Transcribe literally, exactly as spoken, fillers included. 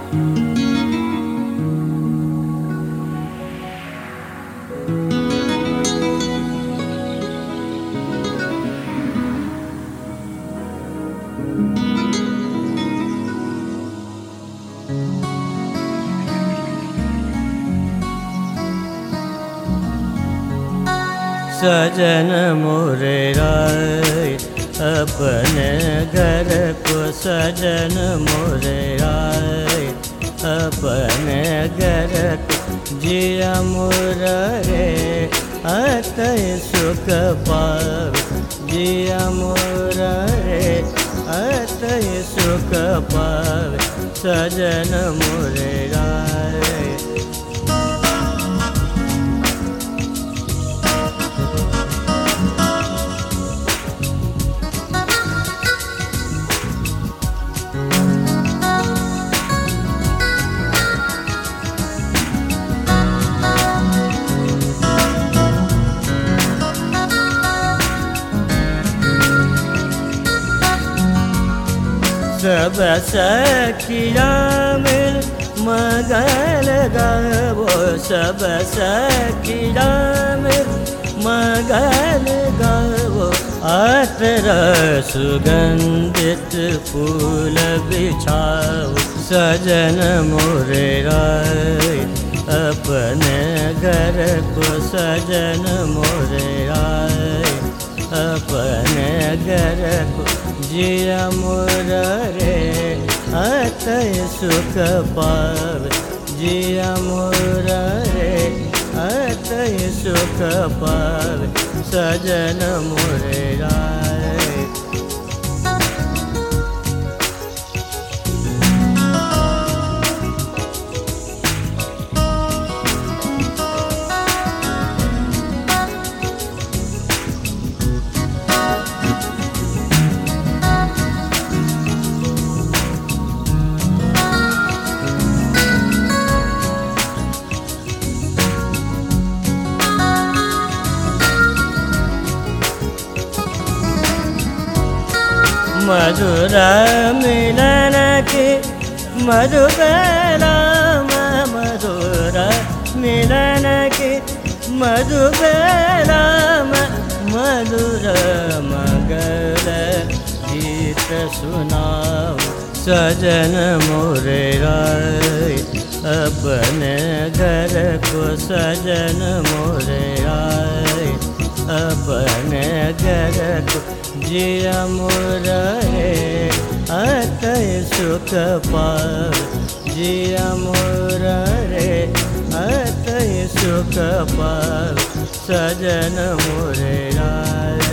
सजन मोरे राय अपने घर को, सजन मोरे राय अपने घर को, जिया मुरारे अतय सुख पावे, जिया मुरारे अतय सुख पावे, सजन मोरे राय। सब सखिया मिल मगल गावो, सब सखिया मिल मगल गावो, अतर सुगंधित फूल बिछाओ, सजन मोरे राय अपने घर को, सजन मोरे राय अपने घर को, जिया मुरारे अतय सुख पावे, जिया मुरारे अतय सुख पावे, सजन मोरे राय। मधुर मिलन के मधुबेला, मधुर मिलन के मधुबेला, मधुर मंगल गीत सुनाओ, सजन मोरे राय अपने घर को, सजन मोरे राय अपने घर को, जिया मुरारे अतय सुख पावे, जिया मुरारे अतय सुख पावे, सजन मोरे राय।